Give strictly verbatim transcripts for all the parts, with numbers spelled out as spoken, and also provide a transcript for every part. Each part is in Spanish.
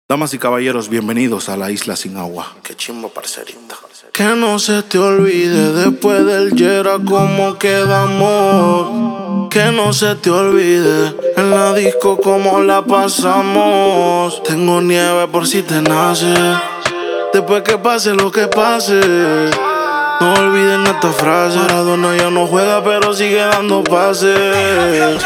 Damas y caballeros, bienvenidos a la isla sin agua. Qué chimbo, parcerita. Que no se te olvide después del Yera cómo quedamos. Que no se te olvide en la disco cómo la pasamos. Tengo nieve por si te nace. Después que pase lo que pase. No olviden esta frase. Maradona ya no juega pero sigue dando pases.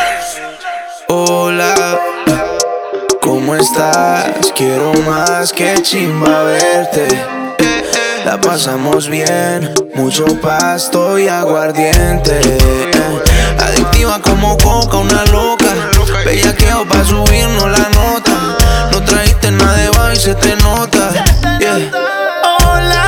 Hola, ¿cómo estás? Quiero más que chimba verte. La pasamos bien, mucho pasto y aguardiente. Adictiva como coca, una loca. Bellaqueo pa' subirnos la nota. No trajiste nada de baile y se te nota. Yeah. Hola,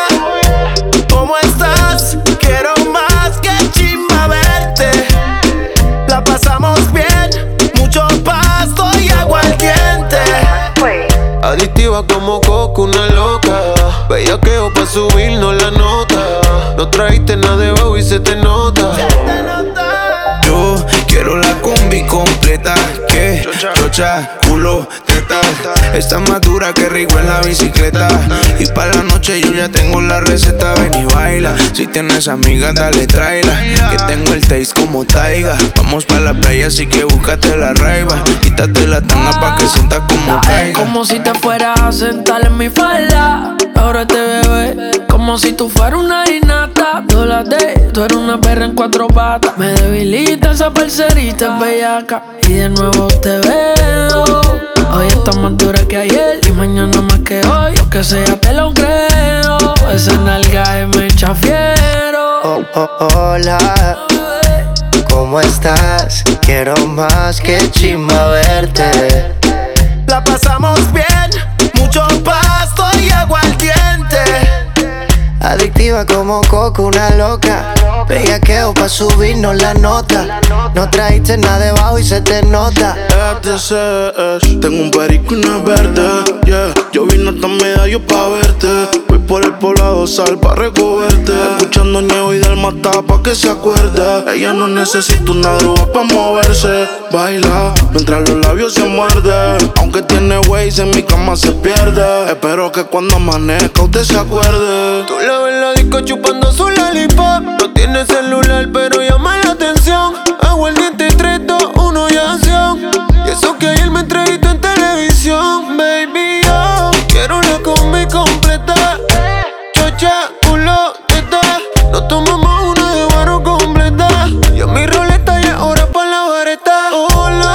¿cómo estás? Quiero más que chimba verte. La pasamos bien, mucho pasto y aguardiente. Adictiva como coca, una loca. Bellaqueo pa' subirnos la nota. No trajiste nada de bajo y se te nota. Yo quiero la combi completa. Que chocha, culo, teta. Está más dura que rico en la bicicleta. Y pa' la noche yo ya tengo la receta. Ven y baila. Si tienes amigas, dale, tráela. Que tengo el taste como Taiga. Vamos pa' la playa, así que búscate la raiva. Quítate la tanga pa' que sientas como caiga. Como si te fueras a sentar en mi falda. Ahora te bebé, como si tú fueras una inata. Dólate, tú eres una perra en cuatro patas. Me debilita esa parcerita bellaca. Y de nuevo te veo. Hoy estás más dura que ayer y mañana más que hoy. Lo que sea te lo creo. Esa nalga es me echa fiero. Oh, oh, hola, ¿cómo estás? Quiero más que chimba verte. La pasamos bien, mucho pasto y aguardiente. Adictiva como coco, una loca. Bellaqueo pa' subirnos la nota. No trajiste nada debajo y se te nota. Este es, tengo un perico y una verde, yeah. Yo vine hasta medallo pa' verte. Voy por el poblado sal pa' recogerte. Escuchando Ñejo y del Mata pa' que se acuerde. Ella no necesita una droga pa' moverse. Baila mientras los labios se muerden. Aunque tiene ways en mi cama se pierde. Espero que cuando amanezca usted se acuerde. Tú la ves en la disco chupando su lollipop. No tiene celular pero llama la atención. Aguardiente y tres, dos, uno y acción. Y eso que ayer me entrevistó en televisión. Baby, yo quiero la combi completa. Chocha, culo, teta. Nos tomamos una de barro completa. Y a mi roleta ya hora pa' la vareta. Hola,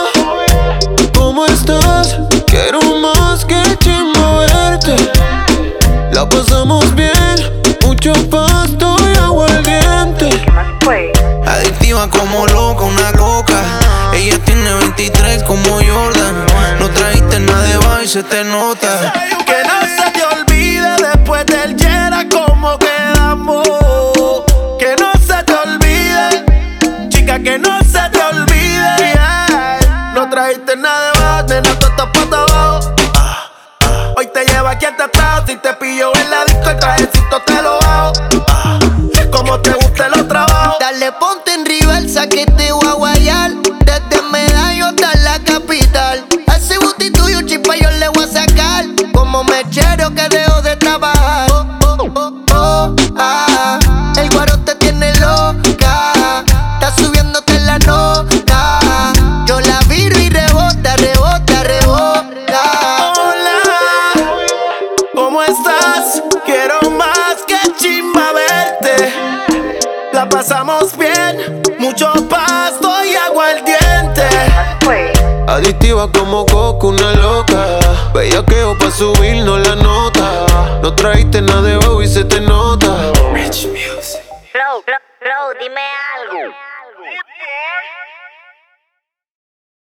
¿cómo estás? Quiero más que chimba verte. La pasamos bien, mucho pasto y aguardiente. Adictiva como loca, una coca. Ella tiene veintitrés como Jordan. No trajiste nada de baile y se te nota. Que no se te olvide después del Yera cómo quedamos. Que no se te olvide, chica, que no se te olvide, yeah. No trajiste nada de bajo, nena, tú estás pata abajo. Hoy te llevo aquí al tratado. Si te pillo en la disco, el trajecito te lo bajo. Como te guste los trabajos. Dale, ponte en reversa que te voy a guayar. Desde Medallo hasta la capital. A ese booty tuyo, chispa, yo le voy a sacar. Como mechero que dejo de trabajar. Oh, oh, oh, oh, ah. El guaro te tiene loca. Está subiéndote la nota. Yo la viro y rebota, rebota, rebota. Hola, ¿cómo estás? Quiero más que chimba verte. La pasamos bien, mucho pasto y aguardiente. Adictiva como coca, una loca. Bellaqueo pa' subirnos la nota. No trajiste nada de bajo y se te nota. Flow, flow, flow, dime algo.